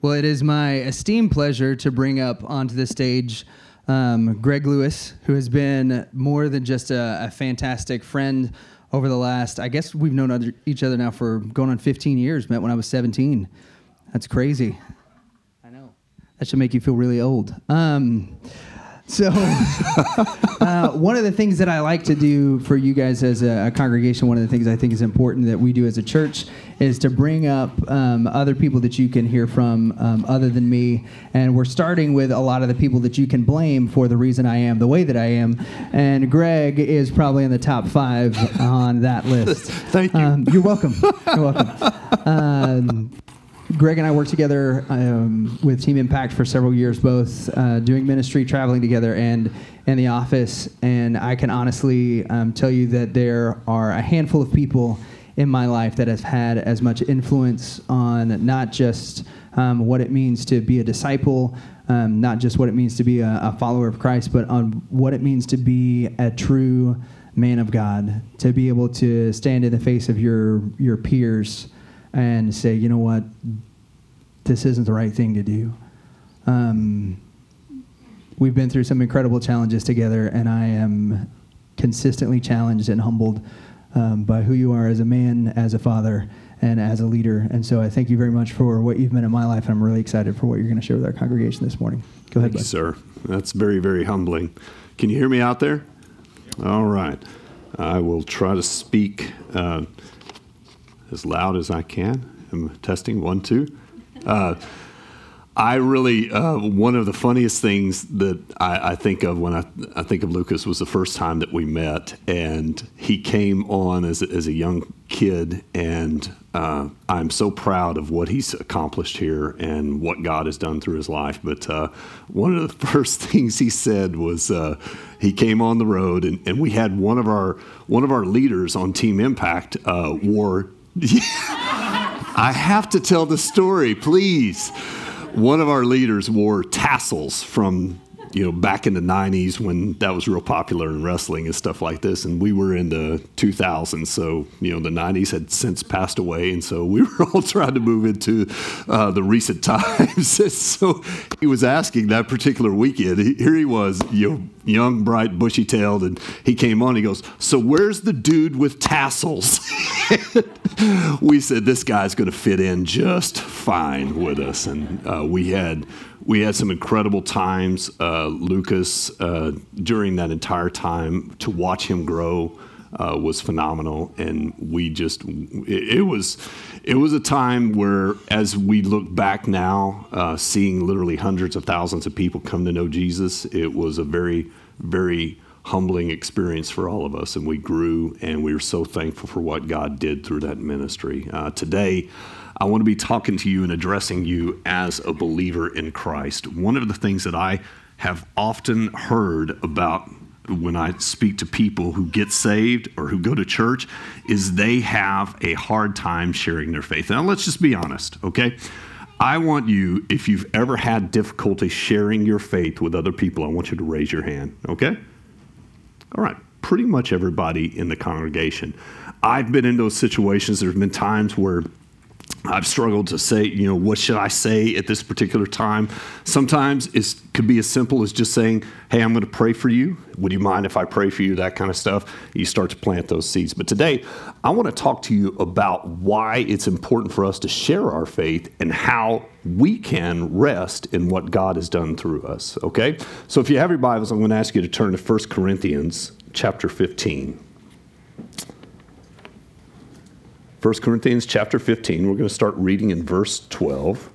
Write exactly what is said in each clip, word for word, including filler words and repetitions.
Well, it is my esteemed pleasure to bring up onto the stage um, Greg Lewis, who has been more than just a, a fantastic friend over the last, I guess we've known other, each other now for going on fifteen years, met when I was seventeen. That's crazy. I know. That should make you feel really old. Um, so uh, one of the things that I like to do for you guys as a, a congregation, one of the things I think is important that we do as a church is to bring up um, other people that you can hear from um, other than me. And we're starting with a lot of the people that you can blame for the reason I am the way that I am. And Greg is probably in the top five on that list. Thank you. Um, you're welcome. You're welcome. Um, Greg and I worked together um, with Team Impact for several years, both uh, doing ministry, traveling together, and in the office. And I can honestly um, tell you that there are a handful of people in my life that have had as much influence on not just um, what it means to be a disciple, um, not just what it means to be a, a follower of Christ, but on what it means to be a true man of God, to be able to stand in the face of your your peers and say, you know what, this isn't the right thing to do. Um, we've been through some incredible challenges together, and I am consistently challenged and humbled um, by who you are as a man, as a father, and as a leader. And so I thank you very much for what you've been in my life, and I'm really excited for what you're going to share with our congregation this morning. Go ahead, Thank you, bud. sir. That's very, very humbling. Can you hear me out there? All right. I will try to speak uh, as loud as I can. I'm testing, one, two. Uh, I really, uh, one of the funniest things that I, I think of when I, I think of Lucas was the first time that we met, and he came on as a, as a young kid, and uh, I'm so proud of what he's accomplished here and what God has done through his life. But uh, one of the first things he said was uh, he came on the road, and, and we had one of our one of our leaders on Team Impact uh, wore. I have to tell the story, please. One of our leaders wore tassels from, you know, back in the nineties when that was real popular in wrestling and stuff like this. And we were in the two thousands. So, you know, the nineties had since passed away. And so we were all trying to move into uh, the recent times. So he was asking that particular weekend, he, here he was, you know, young, bright, bushy-tailed, and he came on, he goes, so where's the dude with tassels? We said, this guy's going to fit in just fine with us. And uh, we had we had some incredible times, uh, Lucas, uh, during that entire time. To watch him grow uh, was phenomenal. And we just, it, it was it was a time where, as we look back now, uh, seeing literally hundreds of thousands of people come to know Jesus, it was a very, very humbling experience for all of us, and we grew, and we were so thankful for what God did through that ministry. Uh, today, I want to be talking to you and addressing you as a believer in Christ. One of the things that I have often heard about when I speak to people who get saved or who go to church is they have a hard time sharing their faith. Now, let's just be honest, okay? I want you, if you've ever had difficulty sharing your faith with other people, I want you to raise your hand, okay? All right, pretty much everybody in the congregation. I've been in those situations. There's been times where I've struggled to say, you know, what should I say at this particular time? Sometimes it could be as simple as just saying, hey, I'm going to pray for you. Would you mind if I pray for you? That kind of stuff. You start to plant those seeds. But today, I want to talk to you about why it's important for us to share our faith and how we can rest in what God has done through us, okay? So if you have your Bibles, I'm going to ask you to turn to First Corinthians chapter fifteen. First Corinthians chapter fifteen, we're going to start reading in verse twelve.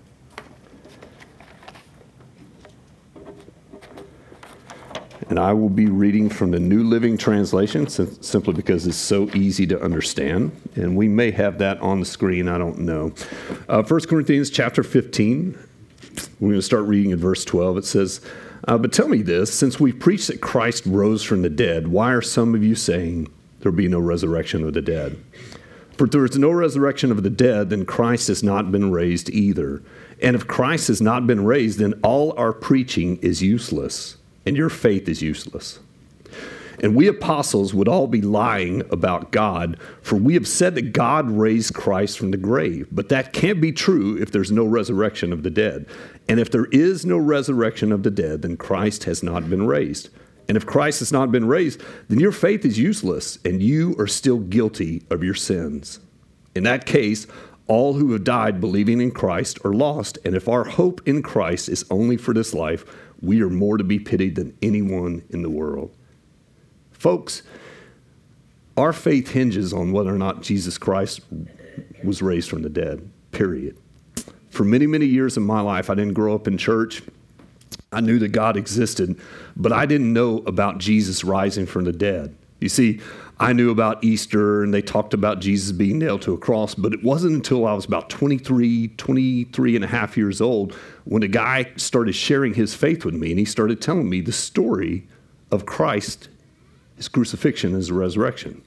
And I will be reading from the New Living Translation simply because it's so easy to understand. And we may have that on the screen, I don't know. Uh, First Corinthians chapter fifteen, we're going to start reading in verse twelve. It says, uh, but tell me this, since we preach that Christ rose from the dead, why are some of you saying there will be no resurrection of the dead? For if there is no resurrection of the dead, then Christ has not been raised either. And if Christ has not been raised, then all our preaching is useless, and your faith is useless. And we apostles would all be lying about God, for we have said that God raised Christ from the grave. But that can't be true if there's no resurrection of the dead. And if there is no resurrection of the dead, then Christ has not been raised. And if Christ has not been raised, then your faith is useless, and you are still guilty of your sins. In that case, all who have died believing in Christ are lost. And if our hope in Christ is only for this life, we are more to be pitied than anyone in the world. Folks, our faith hinges on whether or not Jesus Christ was raised from the dead, period. For many, many years in my life, I didn't grow up in church. I knew that God existed, but I didn't know about Jesus rising from the dead. You see, I knew about Easter, and they talked about Jesus being nailed to a cross, but it wasn't until I was about twenty-three, twenty-three and a half years old when a guy started sharing his faith with me, and he started telling me the story of Christ, his crucifixion, his resurrection.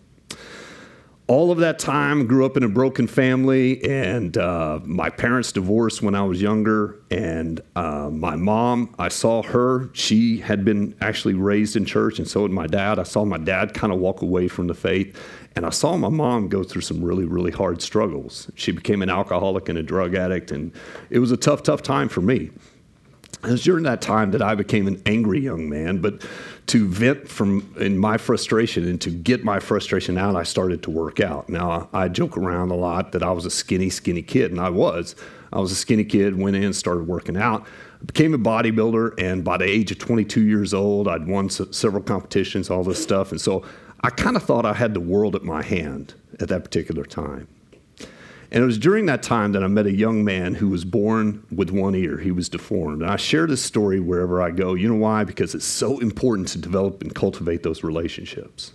All of that time, grew up in a broken family, and uh, my parents divorced when I was younger, and uh, my mom, I saw her. She had been actually raised in church, and so did my dad. I saw my dad kind of walk away from the faith, and I saw my mom go through some really, really hard struggles. She became an alcoholic and a drug addict, and it was a tough, tough time for me. It was during that time that I became an angry young man, but to vent from in my frustration and to get my frustration out, I started to work out. Now, I joke around a lot that I was a skinny, skinny kid, and I was. I was a skinny kid, went in, started working out, became a bodybuilder, and by the age of twenty-two years old, I'd won s- several competitions, all this stuff, and so I kind of thought I had the world at my hand at that particular time. And it was during that time that I met a young man who was born with one ear. He was deformed. And I share this story wherever I go. You know why? Because it's so important to develop and cultivate those relationships.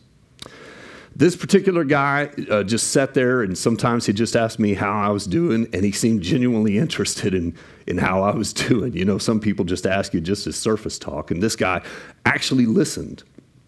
This particular guy uh, just sat there, and sometimes he just asked me how I was doing, and he seemed genuinely interested in, in how I was doing. You know, some people just ask you just as surface talk, and this guy actually listened.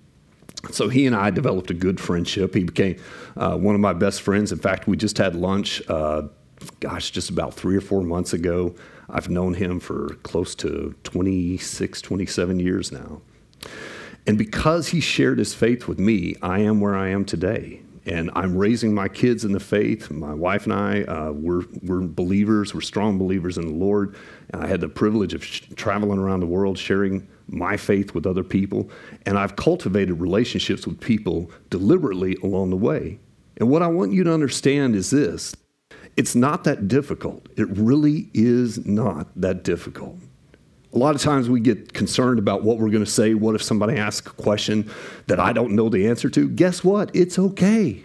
So he and I developed a good friendship. He became uh, one of my best friends. In fact, we just had lunch, uh, gosh, just about three or four months ago. I've known him for close to twenty-six, twenty-seven years now. And because he shared his faith with me, I am where I am today. And I'm raising my kids in the faith. My wife and I, uh, we're, we're believers. We're strong believers in the Lord. And I had the privilege of sh- traveling around the world sharing my faith with other people. And I've cultivated relationships with people deliberately along the way. And what I want you to understand is this. It's not that difficult. It really is not that difficult. A lot of times we get concerned about what we're going to say. What if somebody asks a question that I don't know the answer to? Guess what? It's okay.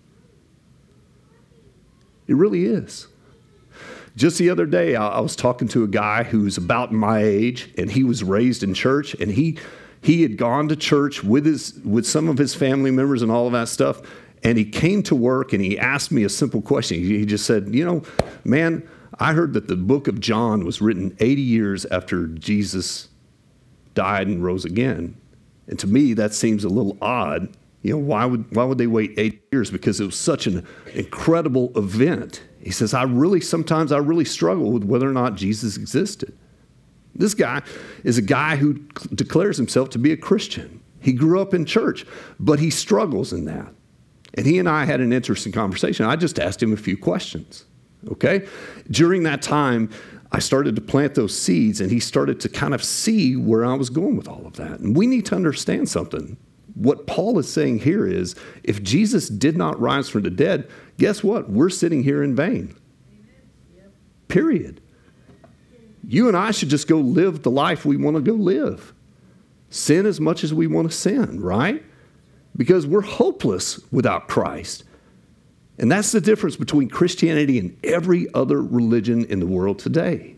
It really is. Just the other day, I, I was talking to a guy who's about my age, and he was raised in church, and he he had gone to church with his with some of his family members and all of that stuff, and he came to work, and he asked me a simple question. He, he just said, you know, man, I heard that the book of John was written eighty years after Jesus died and rose again. And to me, that seems a little odd. You know, why would why would they wait eight years? Because it was such an incredible event. He says, I really, sometimes I really struggle with whether or not Jesus existed. This guy is a guy who declares himself to be a Christian. He grew up in church, but he struggles in that. And he and I had an interesting conversation. I just asked him a few questions. Okay? During that time, I started to plant those seeds, and he started to kind of see where I was going with all of that. And we need to understand something. What Paul is saying here is, if Jesus did not rise from the dead, guess what? We're sitting here in vain. Period. You and I should just go live the life we want to go live. Sin as much as we want to sin, right? Because we're hopeless without Christ. And that's the difference between Christianity and every other religion in the world today.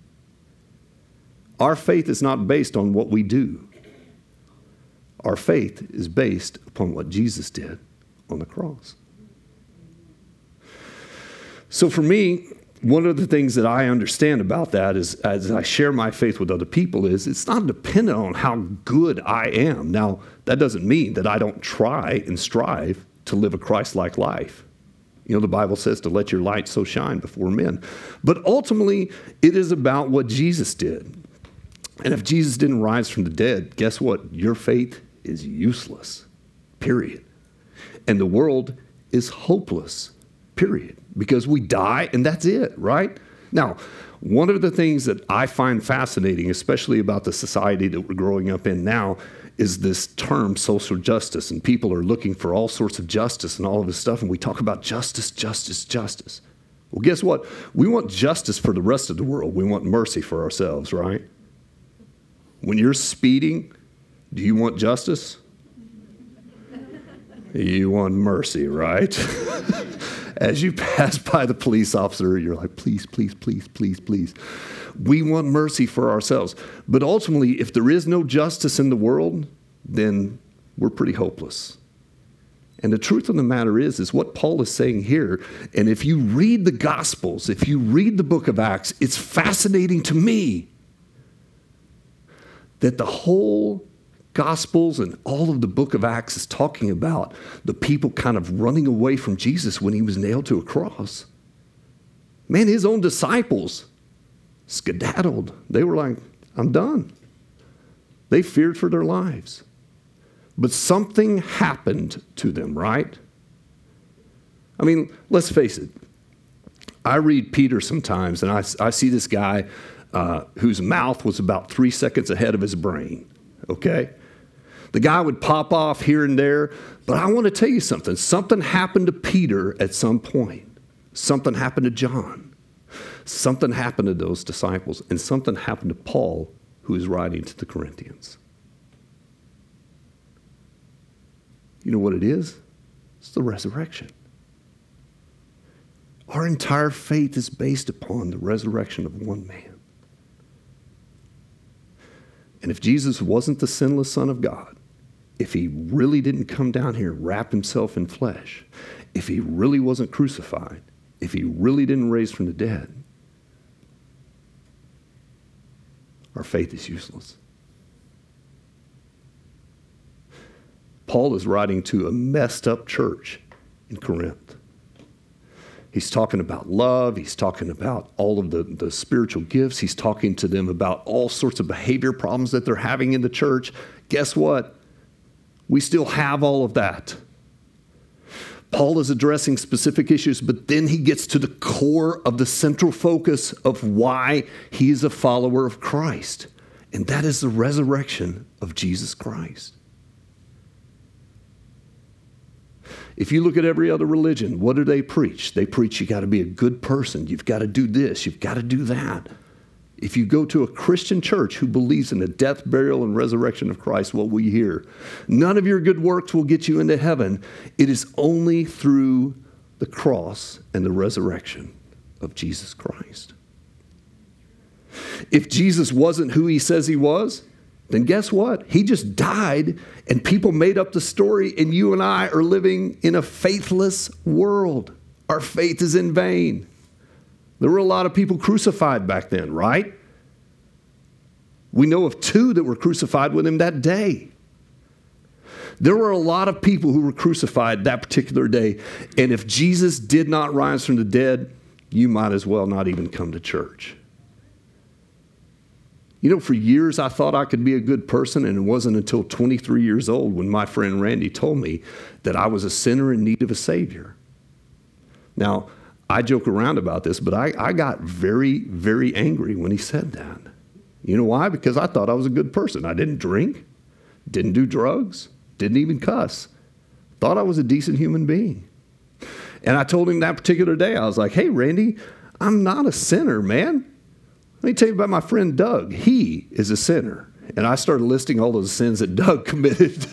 Our faith is not based on what we do. Our faith is based upon what Jesus did on the cross. So for me, one of the things that I understand about that is, as I share my faith with other people, is it's not dependent on how good I am. Now, that doesn't mean that I don't try and strive to live a Christ-like life. You know, the Bible says to let your light so shine before men. But ultimately, it is about what Jesus did. And if Jesus didn't rise from the dead, guess what? Your faith is useless. period. And the world is hopeless, period. Because we die and that's it, right? Now, one of the things that I find fascinating, especially about the society that we're growing up in now, is this term social justice. And people are looking for all sorts of justice and all of this stuff. And we talk about justice, justice, justice. Well, guess what? We want justice for the rest of the world. We want mercy for ourselves, right? When you're speeding, do you want justice? You want mercy, right? As you pass by the police officer, you're like, please, please, please, please, please. We want mercy for ourselves. But ultimately, if there is no justice in the world, then we're pretty hopeless. And the truth of the matter is, is what Paul is saying here, and if you read the Gospels, if you read the book of Acts, it's fascinating to me that the whole Gospels and all of the book of Acts is talking about the people kind of running away from Jesus when he was nailed to a cross. Man, his own disciples skedaddled. They were like, I'm done. They feared for their lives. But something happened to them, right? I mean, let's face it. I read Peter sometimes, and I, I see this guy uh, whose mouth was about three seconds ahead of his brain, okay? The guy would pop off here and there, but I want to tell you something. Something happened to Peter at some point. Something happened to John. Something happened to those disciples, and something happened to Paul, who is writing to the Corinthians. You know what it is? It's the resurrection. Our entire faith is based upon the resurrection of one man. And if Jesus wasn't the sinless Son of God, if he really didn't come down here and wrap himself in flesh, if he really wasn't crucified, if he really didn't raise from the dead, our faith is useless. Paul is writing to a messed up church in Corinth. He's talking about love. He's talking about all of the, the spiritual gifts. He's talking to them about all sorts of behavior problems that they're having in the church. Guess what? We still have all of that. Paul is addressing specific issues, but then he gets to the core of the central focus of why he is a follower of Christ. And that is the resurrection of Jesus Christ. If you look at every other religion, what do they preach? They preach you got to be a good person. You've got to do this. You've got to do that. If you go to a Christian church who believes in the death, burial, and resurrection of Christ, what will you hear? None of your good works will get you into heaven. It is only through the cross and the resurrection of Jesus Christ. If Jesus wasn't who he says he was, then guess what? He just died and people made up the story, and you and I are living in a faithless world. Our faith is in vain. There were a lot of people crucified back then, right? We know of two that were crucified with him that day. There were a lot of people who were crucified that particular day. And if Jesus did not rise from the dead, you might as well not even come to church. You know, for years I thought I could be a good person, and it wasn't until twenty-three years old when my friend Randy told me that I was a sinner in need of a Savior. Now, I joke around about this, but I, I got very, very angry when he said that. You know why? Because I thought I was a good person. I didn't drink, didn't do drugs, didn't even cuss. Thought I was a decent human being. And I told him that particular day, I was like, hey, Randy, I'm not a sinner, man. Let me tell you about my friend Doug. He is a sinner. And I started listing all those sins that Doug committed.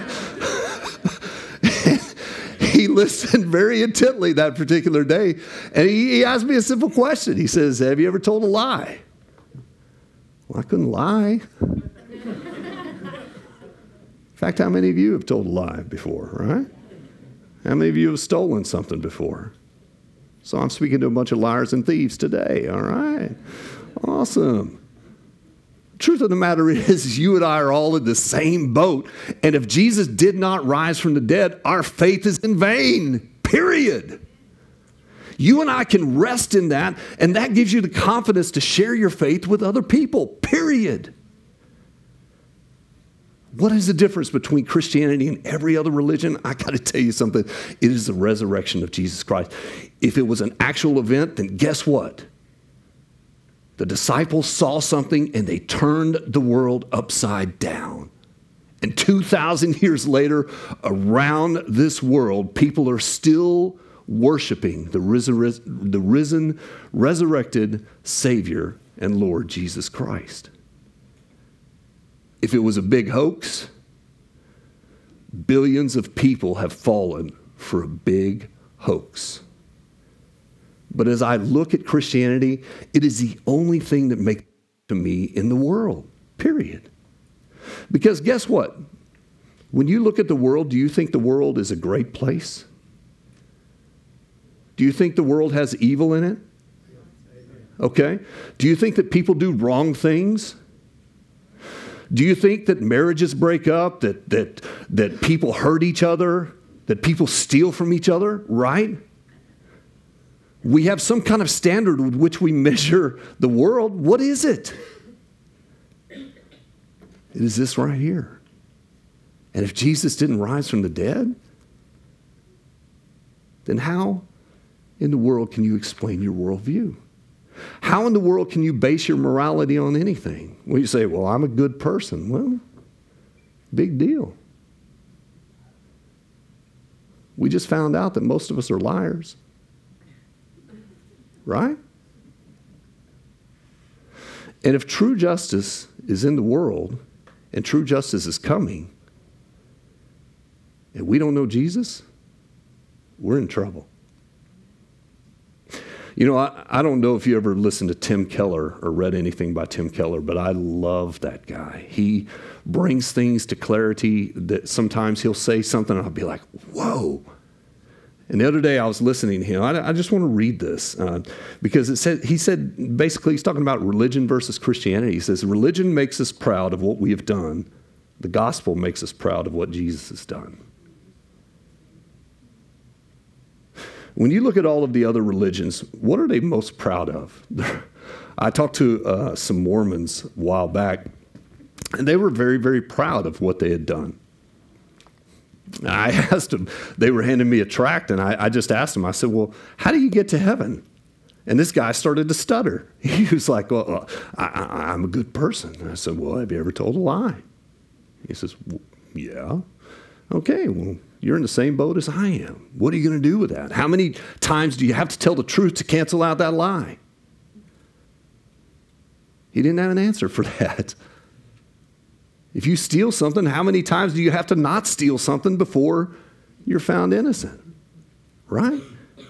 He listened very intently that particular day. And he, he asked me a simple question. He says, have you ever told a lie? Well, I couldn't lie. In fact, how many of you have told a lie before, right? How many of you have stolen something before? So I'm speaking to a bunch of liars and thieves today, all right? Awesome. Truth of the matter is, you and I are all in the same boat. And if Jesus did not rise from the dead, our faith is in vain, period. You and I can rest in that, and that gives you the confidence to share your faith with other people, period. What is the difference between Christianity and every other religion? I got to tell you something. It is the resurrection of Jesus Christ. If it was an actual event, then guess what? The disciples saw something and they turned the world upside down. And two thousand years later, around this world, people are still worshiping the risen, the risen, resurrected Savior and Lord Jesus Christ. If it was a big hoax, billions of people have fallen for a big hoax. But as I look at Christianity, it is the only thing that makes sense to me in the world, period. Because guess what? When you look at the world, do you think the world is a great place? Do you think the world has evil in it? Okay. Do you think that people do wrong things? Do you think that marriages break up, that that that people hurt each other, that people steal from each other, right? We have some kind of standard with which we measure the world. What is it? It is this right here. And if Jesus didn't rise from the dead, then how in the world can you explain your worldview? How in the world can you base your morality on anything? Well, you say, well, I'm a good person. Well, big deal. We just found out that most of us are liars. Right? And if true justice is in the world and true justice is coming, and we don't know Jesus, we're in trouble. You know, I, I don't know if you ever listened to Tim Keller or read anything by Tim Keller, but I love that guy. He brings things to clarity that sometimes he'll say something and I'll be like, whoa. And the other day I was listening to him. I, I just want to read this uh, because it said, he said, basically he's talking about religion versus Christianity. He says, religion makes us proud of what we have done. The gospel makes us proud of what Jesus has done. When you look at all of the other religions, what are they most proud of? I talked to uh, some Mormons a while back, and they were very, very proud of what they had done. I asked them, they were handing me a tract, and I, I just asked them, I said, well, how do you get to heaven? And this guy started to stutter. He was like, well, I, I, I'm a good person. And I said, well, have you ever told a lie? He says, well, yeah. Okay, well, you're in the same boat as I am. What are you going to do with that? How many times do you have to tell the truth to cancel out that lie? He didn't have an answer for that. If you steal something, how many times do you have to not steal something before you're found innocent? Right?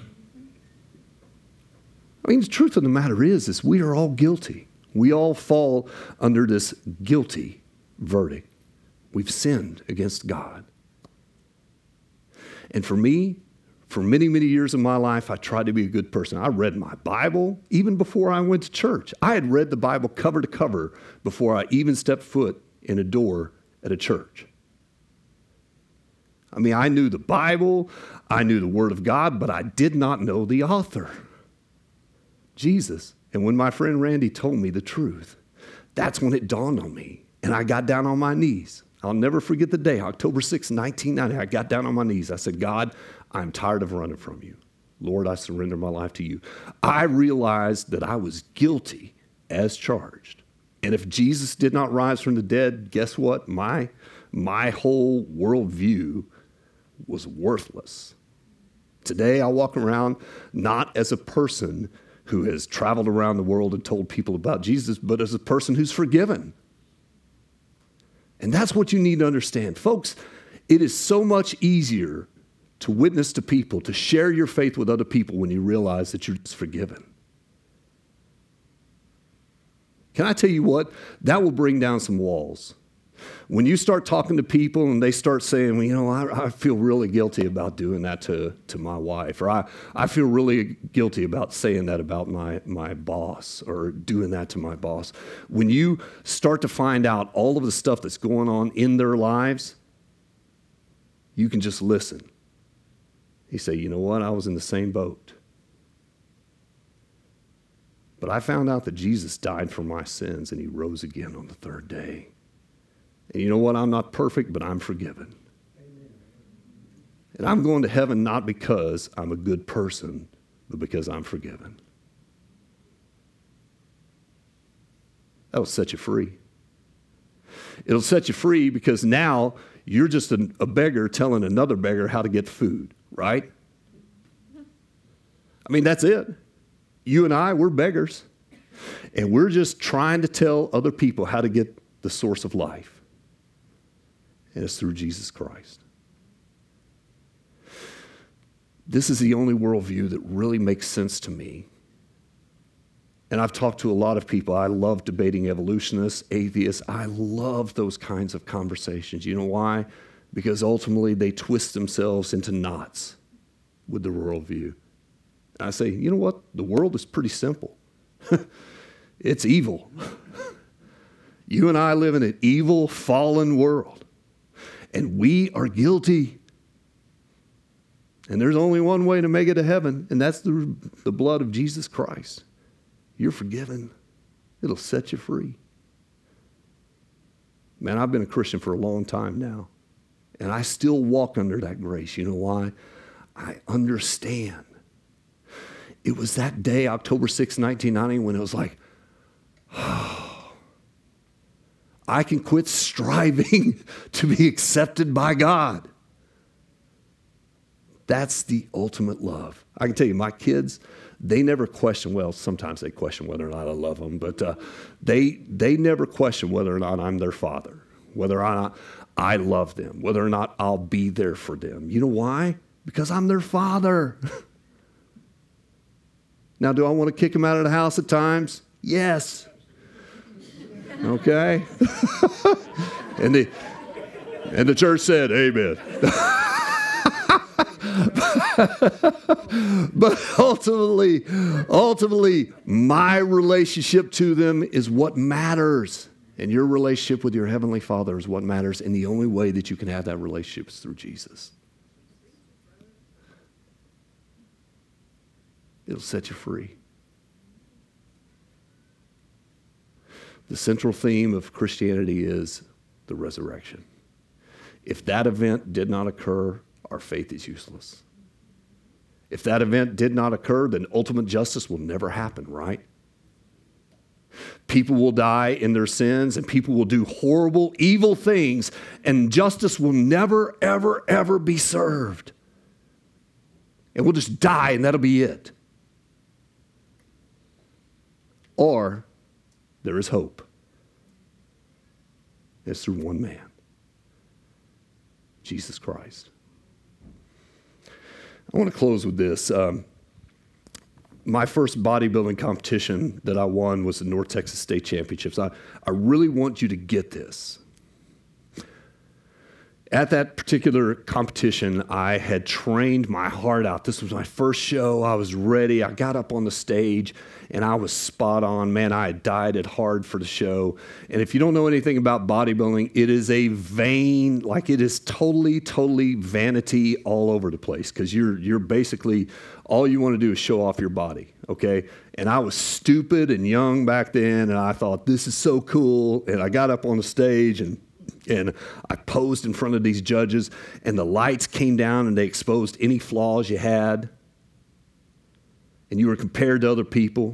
I mean, the truth of the matter is, is we are all guilty. We all fall under this guilty verdict. We've sinned against God. And for me, for many, many years of my life, I tried to be a good person. I read my Bible even before I went to church. I had read the Bible cover to cover before I even stepped foot in a door at a church. I mean, I knew the Bible, I knew the Word of God, but I did not know the author, Jesus. And when my friend Randy told me the truth, that's when it dawned on me. And I got down on my knees. I'll never forget the day, October sixth, nineteen ninety. I got down on my knees. I said, God, I'm tired of running from you. Lord, I surrender my life to you. I realized that I was guilty as charged. And if Jesus did not rise from the dead, guess what? My, my whole worldview was worthless. Today, I walk around not as a person who has traveled around the world and told people about Jesus, but as a person who's forgiven. And that's what you need to understand. Folks, it is so much easier to witness to people, to share your faith with other people when you realize that you're forgiven. Can I tell you what? That will bring down some walls. When you start talking to people and they start saying, well, you know, I, I feel really guilty about doing that to, to my wife, or I, I feel really guilty about saying that about my, my boss, or doing that to my boss. When you start to find out all of the stuff that's going on in their lives, you can just listen. You say, you know what? I was in the same boat. But I found out that Jesus died for my sins and he rose again on the third day. And you know what? I'm not perfect, but I'm forgiven. And I'm going to heaven not because I'm a good person, but because I'm forgiven. That'll set you free. It'll set you free because now you're just a, a beggar telling another beggar how to get food, right? I mean, that's it. You and I, we're beggars. And we're just trying to tell other people how to get the source of life. And it's through Jesus Christ. This is the only worldview that really makes sense to me. And I've talked to a lot of people. I love debating evolutionists, atheists. I love those kinds of conversations. You know why? Because ultimately they twist themselves into knots with the worldview. And I say, you know what? The world is pretty simple. It's evil. You and I live in an evil, fallen world. And we are guilty. And there's only one way to make it to heaven, and that's through the blood of Jesus Christ. You're forgiven. It'll set you free. Man, I've been a Christian for a long time now, and I still walk under that grace. You know why? I understand. It was that day, October sixth, nineteen ninety, when it was like, oh, I can quit striving to be accepted by God. That's the ultimate love. I can tell you, my kids, they never question, well, sometimes they question whether or not I love them, but uh, they, they never question whether or not I'm their father, whether or not I love them, whether or not I'll be there for them. You know why? Because I'm their father. Now, do I want to kick them out of the house at times? Yes. Okay. and, the, and the church said, amen. But ultimately, ultimately, my relationship to them is what matters. And your relationship with your Heavenly Father is what matters. And the only way that you can have that relationship is through Jesus. It'll set you free. The central theme of Christianity is the resurrection. If that event did not occur, our faith is useless. If that event did not occur, then ultimate justice will never happen, right? People will die in their sins, and people will do horrible, evil things, and justice will never, ever, ever be served. And we'll just die, and that'll be it. Or there is hope. It's through one man, Jesus Christ. I want to close with this. Um, my first bodybuilding competition that I won was the North Texas State Championships. I, I really want you to get this. At that particular competition, I had trained my heart out. This was my first show. I was ready. I got up on the stage, and I was spot on. Man, I had dieted hard for the show. And if you don't know anything about bodybuilding, it is a vain, like it is totally, totally vanity all over the place, because you're you're basically, all you want to do is show off your body, okay? And I was stupid and young back then, and I thought, this is so cool. And I got up on the stage, and And I posed in front of these judges, and the lights came down and they exposed any flaws you had. And you were compared to other people.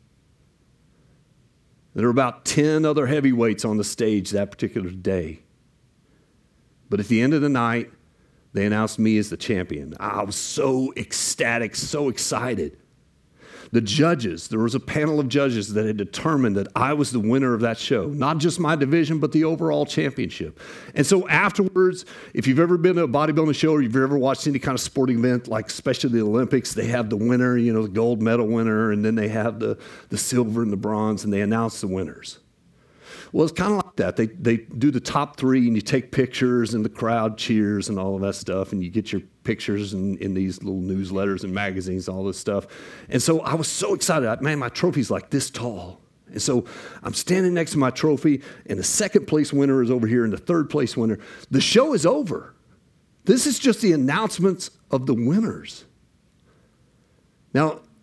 There were about ten other heavyweights on the stage that particular day. But at the end of the night, they announced me as the champion. I was so ecstatic, so excited. The judges, there was a panel of judges that had determined that I was the winner of that show. Not just my division, but the overall championship. And so afterwards, if you've ever been to a bodybuilding show or you've ever watched any kind of sporting event, like especially the Olympics, they have the winner, you know, the gold medal winner, and then they have the, the silver and the bronze, and they announce the winners. Well, it's kind of like that. They they do the top three, and you take pictures, and the crowd cheers and all of that stuff, and you get your pictures in, in these little newsletters and magazines, all this stuff. And so I was so excited. I, man, my trophy's like this tall. And so I'm standing next to my trophy, and the second place winner is over here, and the third place winner. The show is over. This is just the announcements of the winners. Now,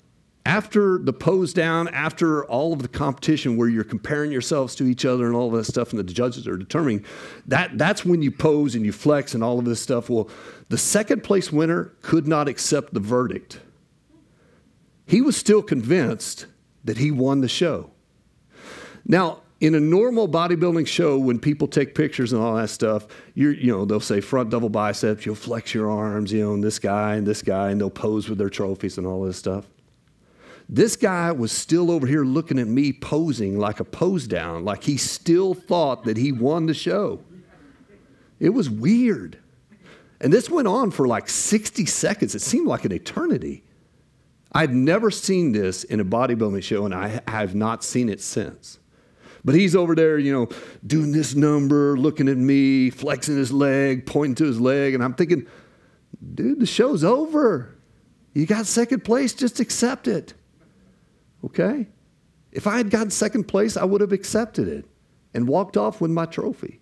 After the pose down, after all of the competition where you're comparing yourselves to each other and all of that stuff, and the judges are determining, that, that's when you pose and you flex and all of this stuff. Well, the second place winner could not accept the verdict. He was still convinced that he won the show. Now, in a normal bodybuilding show, when people take pictures and all that stuff, you're, you know, they'll say front double biceps, you'll flex your arms, you know, and this guy and this guy, and they'll pose with their trophies and all this stuff. This guy was still over here looking at me posing like a pose down, like he still thought that he won the show. It was weird. And this went on for like sixty seconds. It seemed like an eternity. I'd never seen this in a bodybuilding show, and I have not seen it since. But he's over there, you know, doing this number, looking at me, flexing his leg, pointing to his leg, and I'm thinking, dude, the show's over. You got second place, just accept it. Okay? If I had gotten second place, I would have accepted it and walked off with my trophy.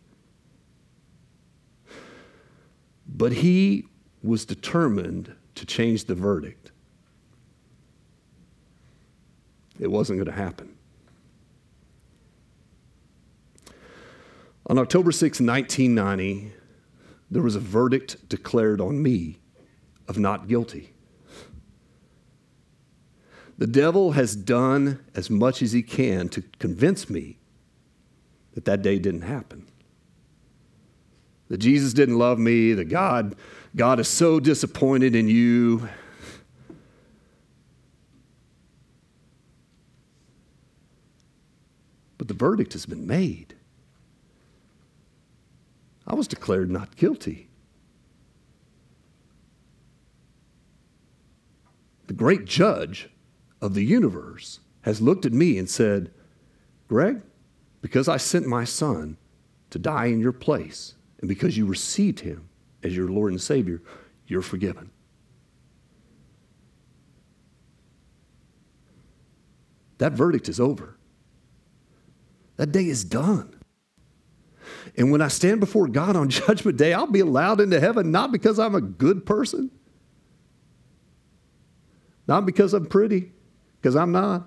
But he was determined to change the verdict. It wasn't going to happen. On October sixth, nineteen ninety, there was a verdict declared on me of not guilty. The devil has done as much as he can to convince me that that day didn't happen. That Jesus didn't love me, that God, God is so disappointed in you. But the verdict has been made. I was declared not guilty. The great judge of the universe has looked at me and said, Greg, because I sent my son to die in your place, and because you received him as your Lord and Savior, you're forgiven. That verdict is over. That day is done. And when I stand before God on Judgment Day, I'll be allowed into heaven not because I'm a good person, not because I'm pretty, because I'm not.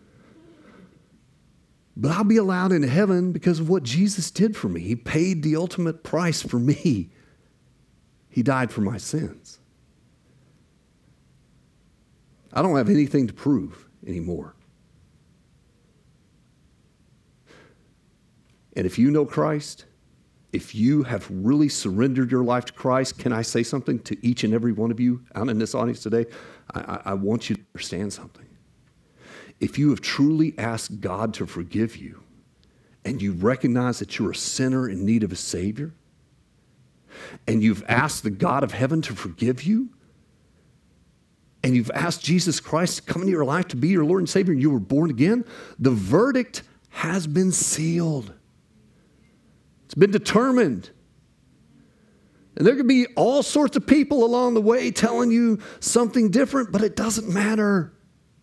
But I'll be allowed into heaven because of what Jesus did for me. He paid the ultimate price for me. He died for my sins. I don't have anything to prove anymore. And if you know Christ, if you have really surrendered your life to Christ, can I say something to each and every one of you out in this audience today? I, I, I want you to understand something. If you have truly asked God to forgive you, and you recognize that you're a sinner in need of a Savior, and you've asked the God of heaven to forgive you, and you've asked Jesus Christ to come into your life to be your Lord and Savior, and you were born again, the verdict has been sealed. It's been determined. And there could be all sorts of people along the way telling you something different, but it doesn't matter.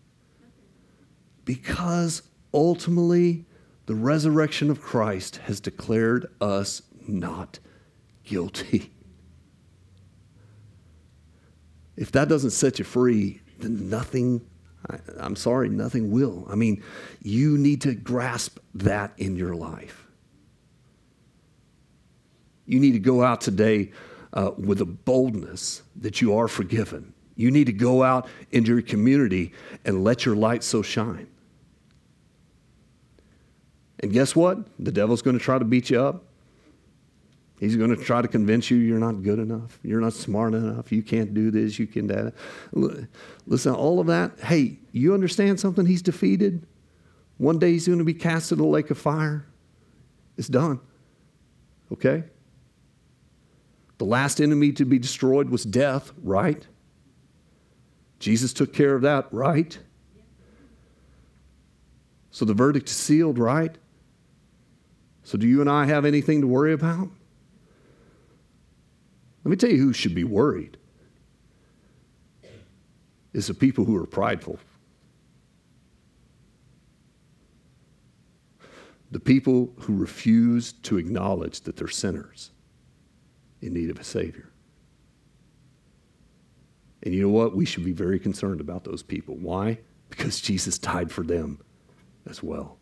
Because ultimately, the resurrection of Christ has declared us not guilty. If that doesn't set you free, then nothing, I, I'm sorry, nothing will. I mean, you need to grasp that in your life. You need to go out today uh, with a boldness that you are forgiven. You need to go out into your community and let your light so shine. And guess what? The devil's going to try to beat you up. He's going to try to convince you you're not good enough. You're not smart enough. You can't do this. You can't do that. Listen, all of that, hey, you understand something? He's defeated. One day he's going to be cast into the lake of fire. It's done. Okay? The last enemy to be destroyed was death, right? Jesus took care of that, right? So the verdict is sealed, right? So do you and I have anything to worry about? Let me tell you who should be worried. It's the people who are prideful. The people who refuse to acknowledge that they're sinners in need of a Savior. And you know what? We should be very concerned about those people. Why? because Jesus died for them as well.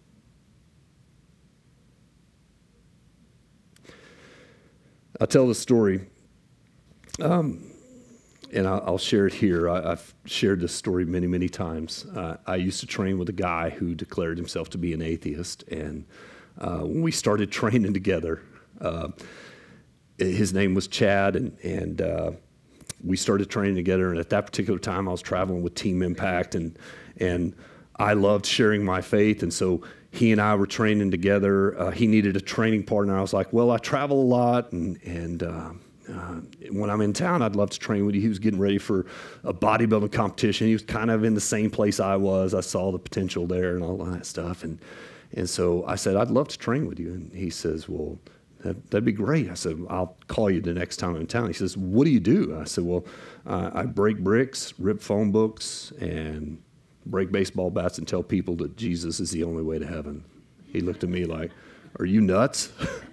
I'll tell the story, um, and I'll, I'll share it here. I, I've shared this story many, many times. Uh, I used to train with a guy who declared himself to be an atheist, and uh, when we started training together, uh, his name was Chad, and, and uh, we started training together. And at that particular time, I was traveling with Team Impact, and and I loved sharing my faith, and so he and I were training together. Uh, he needed a training partner. I was like, well, I travel a lot, and, and uh, uh, when I'm in town, I'd love to train with you. He was getting ready for a bodybuilding competition. He was kind of in the same place I was. I saw the potential there and all that stuff. And, and so I said, I'd love to train with you. And he says, well, that, that'd be great. I said, I'll call you the next time I'm in town. He says, what do you do? I said, well, uh, I break bricks, rip phone books, and break baseball bats and tell people that Jesus is the only way to heaven. He looked at me like, are you nuts?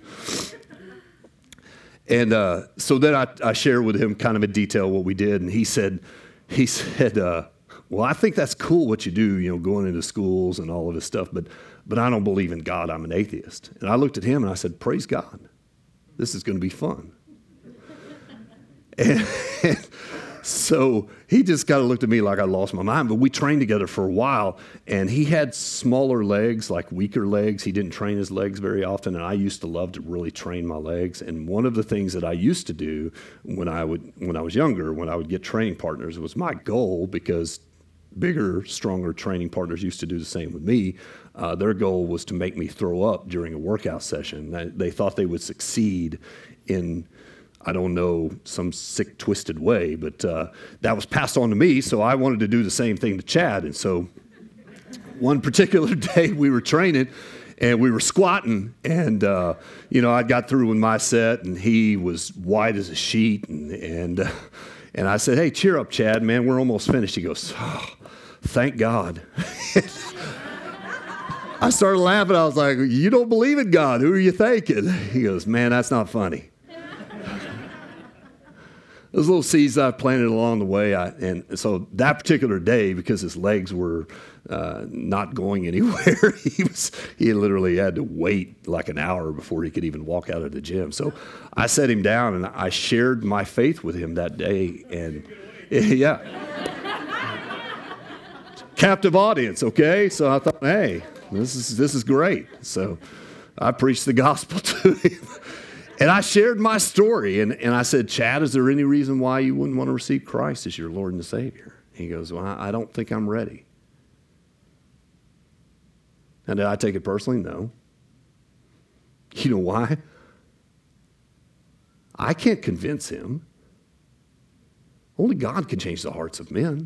and uh, so then I, I shared with him kind of in detail what we did. And he said, he said, uh, well, I think that's cool what you do, you know, going into schools and all of this stuff, but, but I don't believe in God. I'm an atheist. And I looked at him and I said, praise God. This is going to be fun. and, and So he just kind of looked at me like I lost my mind. But we trained together for a while, and he had smaller legs, like weaker legs. He didn't train his legs very often, and I used to love to really train my legs. And one of the things that I used to do when I would, when I was younger, when I would get training partners, was my goal, because bigger, stronger training partners used to do the same with me. Uh, their goal was to make me throw up during a workout session. They, they thought they would succeed in, I don't know, some sick, twisted way, but uh, that was passed on to me, so I wanted to do the same thing to Chad. And so one particular day we were training, and we were squatting, and, uh, you know, I got through with my set, and he was white as a sheet, and and, uh, and I said, hey, cheer up, Chad, man, we're almost finished. He goes, oh, thank God. I started laughing. I was like, you don't believe in God. Who are you thanking? He goes, man, that's not funny. Those little seeds I've planted along the way, I, and so that particular day, because his legs were uh, not going anywhere, he was he literally had to wait like an hour before he could even walk out of the gym. So I set him down, and I shared my faith with him that day, and yeah, captive audience. Okay, so I thought, hey, this is this is great. So I preached the gospel to him. And I shared my story, and, and I said, Chad, is there any reason why you wouldn't want to receive Christ as your Lord and Savior? He goes, well, I, I don't think I'm ready. And did I take it personally? No. You know why? I can't convince him. Only God can change the hearts of men.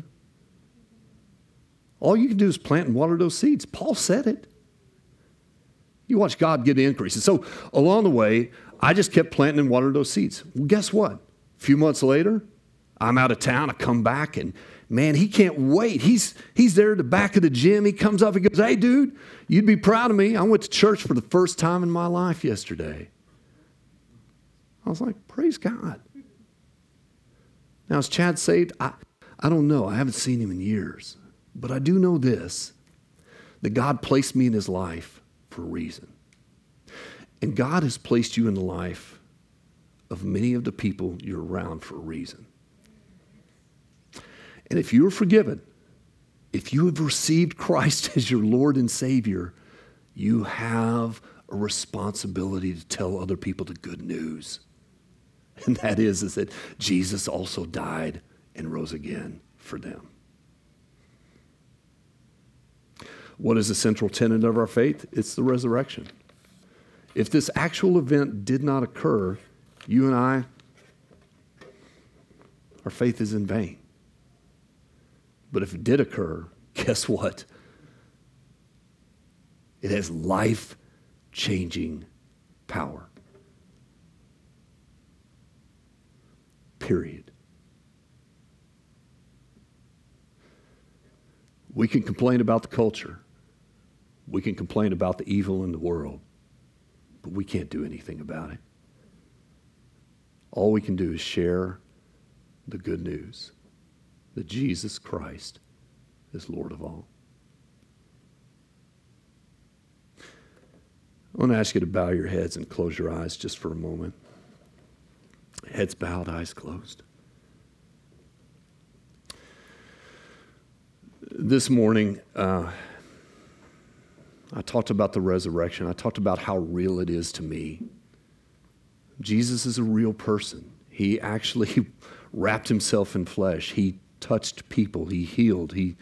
All you can do is plant and water those seeds. Paul said it. You watch God give the increase. And so along the way, I just kept planting and watering those seeds. Well, guess what? A few months later, I'm out of town. I come back, and man, he can't wait. He's he's there at the back of the gym. He comes up and goes, hey, dude, you'd be proud of me. I went to church for the first time in my life yesterday. I was like, praise God. Now, is Chad saved? I, I don't know. I haven't seen him in years. But I do know this, that God placed me in his life for a reason. And God has placed you in the life of many of the people you're around for a reason. And if you are forgiven, if you have received Christ as your Lord and Savior, you have a responsibility to tell other people the good news. And that is, is that Jesus also died and rose again for them. What is the central tenet of our faith? It's the resurrection. If this actual event did not occur, you and I, our faith is in vain. But if it did occur, guess what? It has life-changing power. Period. We can complain about the culture. We can complain about the evil in the world. But we can't do anything about it. All we can do is share the good news that Jesus Christ is Lord of all. I want to ask you to bow your heads and close your eyes just for a moment. Heads bowed, eyes closed. This morning, uh, I talked about the resurrection. I talked about how real it is to me. Jesus is a real person. He actually wrapped himself in flesh. He touched people. He healed. He,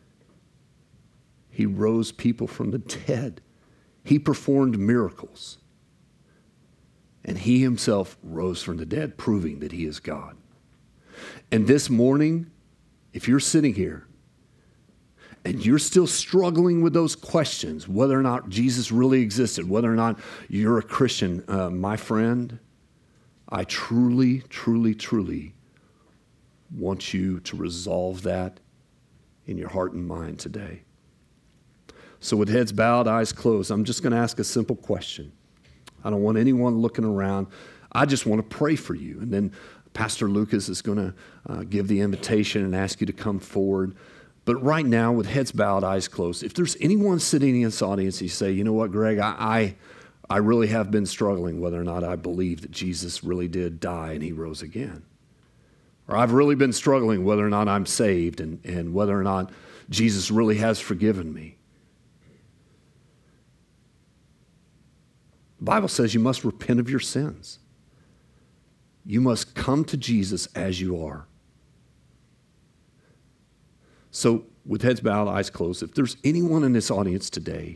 he rose people from the dead. He performed miracles. And he himself rose from the dead, proving that he is God. And this morning, if you're sitting here and you're still struggling with those questions, whether or not Jesus really existed, whether or not you're a Christian, uh, my friend, I truly, truly, truly want you to resolve that in your heart and mind today. So with heads bowed, eyes closed, I'm just going to ask a simple question. I don't want anyone looking around. I just want to pray for you. And then Pastor Lucas is going to uh, give the invitation and ask you to come forward. But right now, with heads bowed, eyes closed, if there's anyone sitting in this audience, you say, you know what, Greg, I, I, I really have been struggling whether or not I believe that Jesus really did die and he rose again. Or I've really been struggling whether or not I'm saved and, and whether or not Jesus really has forgiven me. The Bible says you must repent of your sins. You must come to Jesus as you are. So with heads bowed, eyes closed, if there's anyone in this audience today,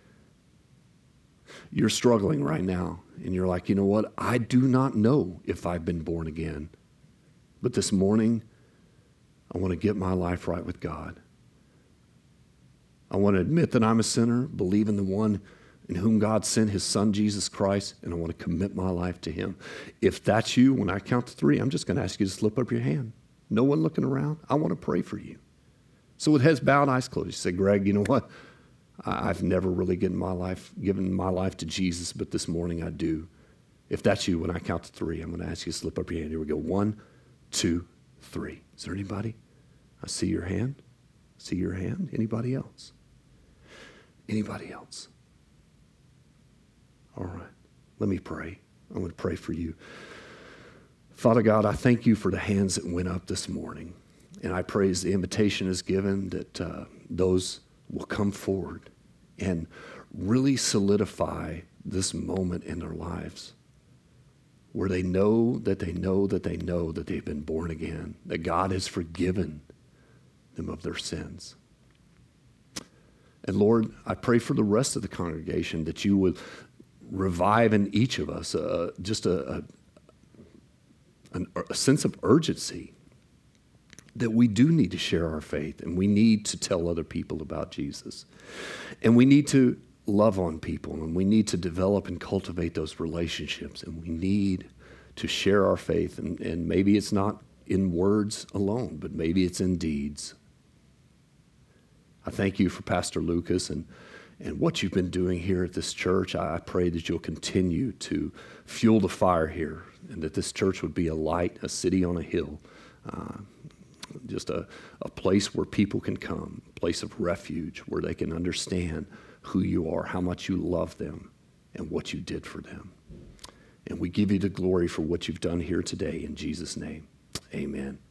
you're struggling right now, and you're like, you know what? I do not know if I've been born again. But this morning, I want to get my life right with God. I want to admit that I'm a sinner, believe in the one in whom God sent his son, Jesus Christ, and I want to commit my life to him. If that's you, when I count to three, I'm just going to ask you to slip up your hand. No one looking around. I want to pray for you. So with heads bowed, eyes closed, you say, Greg, you know what? I've never really given my life, given my life to Jesus, but this morning I do. If that's you, when I count to three, I'm going to ask you to slip up your hand. Here we go. One, two, three. Is there anybody? I see your hand. See your hand. Anybody else? Anybody else? All right. Let me pray. I'm going to pray for you. Father God, I thank you for the hands that went up this morning. And I pray as the invitation is given that uh, those will come forward and really solidify this moment in their lives where they know that they know that they know that they've been born again, that God has forgiven them of their sins. And Lord, I pray for the rest of the congregation that you would revive in each of us uh, just a, a, an, a sense of urgency that we do need to share our faith and we need to tell other people about Jesus. And we need to love on people and we need to develop and cultivate those relationships and we need to share our faith. And, and maybe it's not in words alone, but maybe it's in deeds. I thank you for Pastor Lucas and, and what you've been doing here at this church. I, I pray that you'll continue to fuel the fire here and that this church would be a light, a city on a hill, uh, just a, a place where people can come, a place of refuge where they can understand who you are, how much you love them, and what you did for them. And we give you the glory for what you've done here today in Jesus' name. Amen.